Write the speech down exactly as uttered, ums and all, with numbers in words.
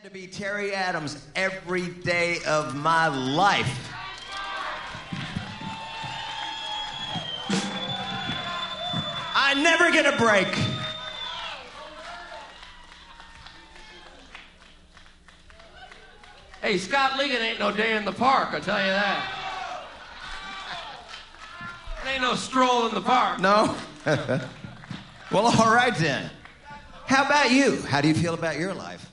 to be Terry Adams every day of my life. I never get a break. Hey, Scott Ligon ain't no day in the park, I'll tell you that. It ain't no stroll in the park. No? Well, all right then. How about you? How do you feel about your life?